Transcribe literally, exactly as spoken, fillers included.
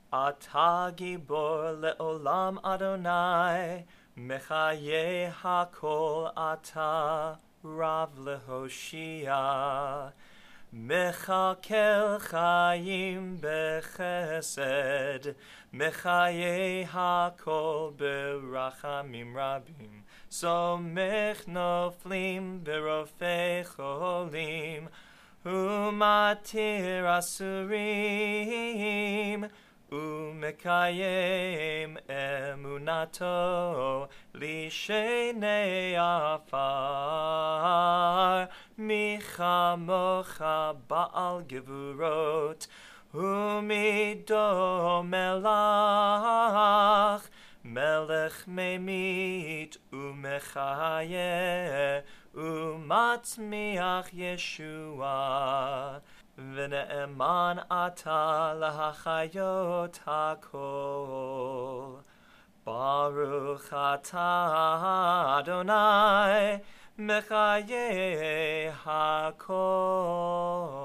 אתה גיבור לעולם אדוני, מחיה הכל אתה רב להושיע. מחכה חיים בחסד, מחיה הכל ברחמים רבים. סומך נופלים ברופא חולים, ומתיר אסורים, ומקיים אמונתו לשני עפר. מי כמוך בעל גבורות, ומידו מלך, מלך ממית ומחיה, ומצמיח ישועה. ונאמן אתה להחיות הכל. ברוך אתה אדוני, מחיה הכל.